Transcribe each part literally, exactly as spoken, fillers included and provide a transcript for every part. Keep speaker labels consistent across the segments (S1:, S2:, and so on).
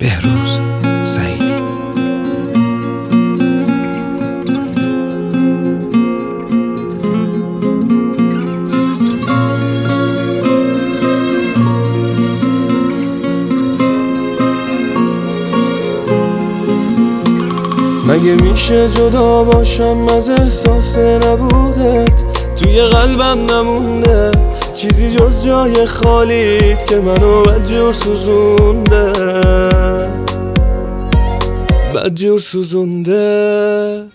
S1: بهروز سعیدی.
S2: مگه میشه جدا باشم از احساس نبودت؟ توی قلبم نمونده چیزی جز جای خالیت که منو بدجور سوزونده، بدجور سوزونده.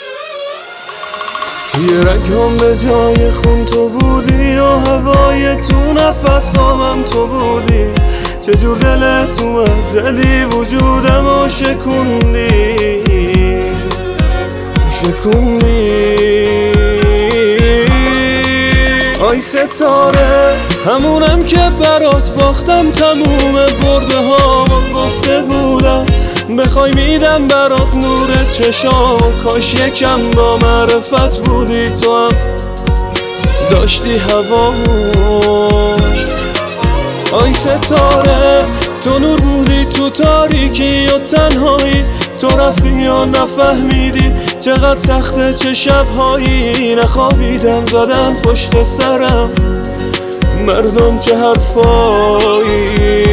S2: توی رگم به جای خون تو بودی و هوای تو نفسامم تو بودی. چجور دلت اومد زدی وجودم و شکوندی، شکوندی. آی ستاره همونم که برات باختم، تموم برده ها گفته بودم بخوای میدم برات نور چشام. کاش یکم با معرفت بودی تو هم داشتی هوامو. آی ستاره تو نور بودی تو تاریکی و تنهایی، تو رفتی یا نفهمیدی چقدر سخته چه شبهایی. نخوابیدم زدن پشت سرم مردم چه حرفایی.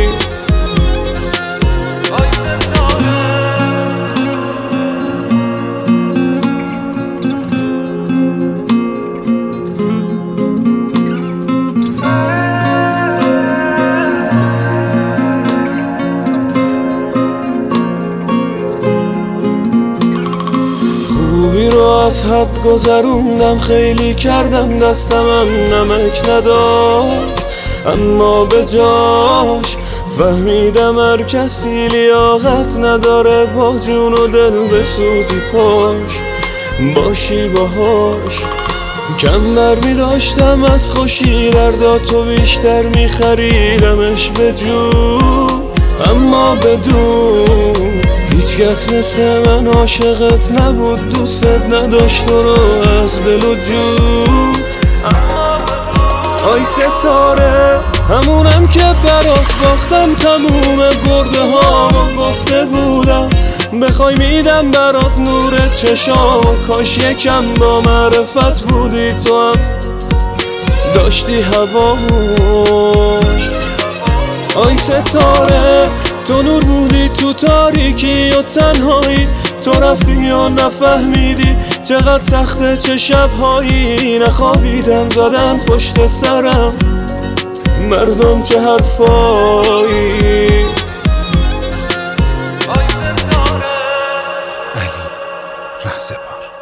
S2: خوبی رو از حد گذروندم، خیلی کردم دستمم نمک نداشت، اما به جاش فهمیدم هر کسی لیاقت نداره با جون و دل بسوزی پاش باشی باهاش. کم برمی داشتم از خوشی درداتو بیشتر میخریدمش به جون، اما بدون هیچ کس مثل من عاشقت نبود، دوست نداشت تو رو از دل و جون. آی ستاره همونم که برات باختم، تموم برده ها گفته بودم بخوای میدم برات نور چشام. کاش یکم با معرفت بودی تو هم داشتی هوامو. آی ستاره تو نور بودی تو تاریکی و تنهایی، تو رفتی یا نفهمیدی چقدر سخته چه شبهایی. نخوابیدم زدن پشت سرم مردم چه حرفایی.
S1: علی رهزپار.